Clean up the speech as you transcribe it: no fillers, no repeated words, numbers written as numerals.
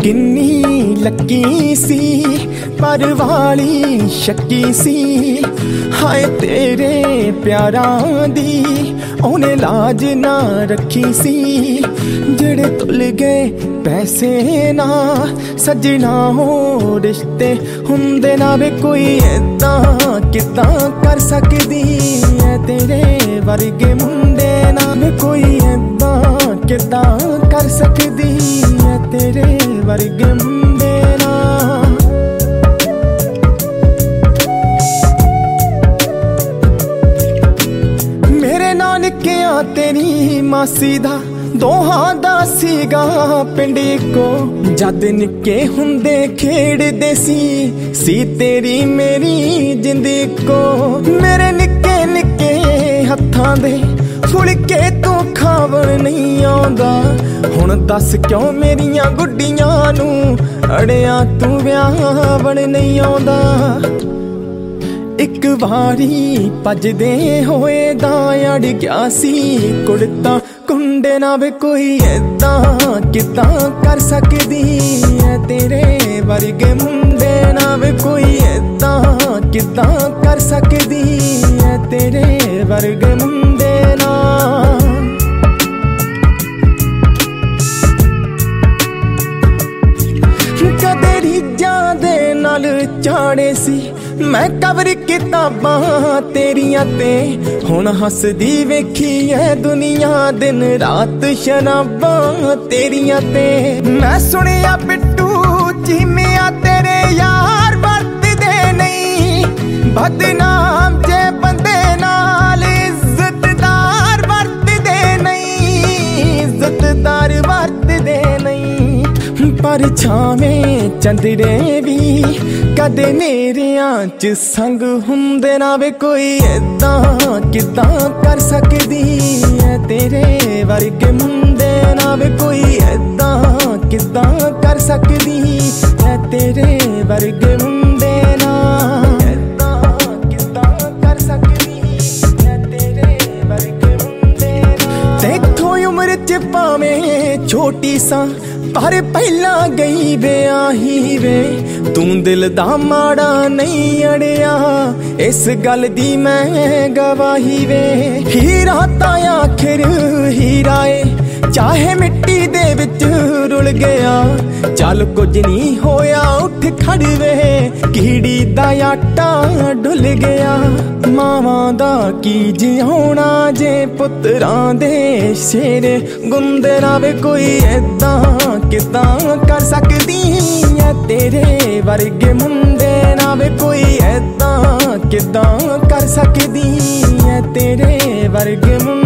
किन्नी lucky सी पर वाली शक्की सी। हाय तेरे प्यारां दी ओने लाज ना रखी सी। जेड़े तुल गए पैसे ना सजना हो रिश्ते हुंदे ना वे कोई ऐदां किदां कर सकदी है। तेरे वर्गे मुंडे ना वे कोई ऐदां किदां कर सकदी है। तेरे वर्गे मुंडे ना मेरे नानकियां तेरी मासी दा दोहां दा सीगा पिंड को। जद निक्के हुंदे खेड़दे सी तेरी मेरी जिंद को। मेरे निक्के निक्के हत्थां दे फुलके तू खावण नहीं आउंदा। हुण दस क्यों मेरियां गुड्डियां नू अड़िया तू व्याहवण नहीं आउंदा। एक बारी भजदे होए दा अड़ गया सी कुड़ता कुंडे ना वे कोई ऐदां किदां कर सकदी है। तेरे वर्गे मुंडे ना वे कोई ऐदां किदां कर सकदी है। तेरे वर्गे मुंडे ना कदे रीझां दे नाल चाड़े सी मैं कवर किताबां तेरियां ते। हुण हसदी वेखी है दुनिया दिन रात शराबां तेरियां ते। मैं सुनिया पिट्टू चीमिया तेरे यार वरतदे नहीं। बदनाम जे बंदे नाल इज्जतदार वरतदे नहीं। इज्जतदार वरतदे नहीं। पर छावें चंदरे भी कदे नेरियां च संग हुंदे ना वे कोई ऐदां किदां कर सकदी है। तेरे वर्गे मुंडे ना वे कोई ऐदां किदां कर सकदी है। तेरे वर्गे मुंडे ना ऐदां किदां कर सकदी है। तेरे वर्गे मुंडे ना तेथों उम्र च भावें छोटी सा पर पहला गई ब्याही वे। तू दिल दा माड़ा नहीं अड़िया इस गल दी मैं गवाही वे। हीरा ता आखिर हीरा ए चाहे मिट्टी दे विच रुल गया। चल कुछ नहीं होया उठ खड़ वे कीड़ी दा आटा डुल गया। मावां दा की जिउणा जे पुत्रां दे शेर गुंदे ना वे कोई ऐदां किदां कर सकदी है। तेरे वर्गे मुंडे ना वे कोई ऐदां किदां कर सकदी है। तेरे वर्गे